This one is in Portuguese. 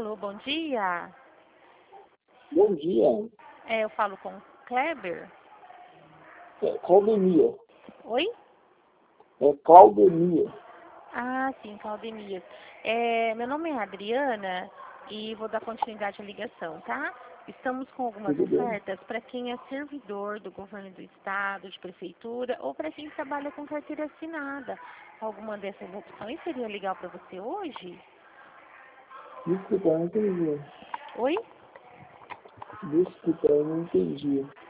Alô, bom dia. Bom dia. Eu falo com o Kleber. Claudemir. Oi? Claudemir. Ah, sim, Claudemir. Meu nome é Adriana e vou dar continuidade à ligação, tá? Estamos com algumas Tudo bem. ofertas para quem é servidor do governo do estado, de prefeitura, ou para quem trabalha com carteira assinada. Alguma dessas opções seria legal para você hoje? Desculpa, eu não entendi. Oi? Desculpa, eu não entendi.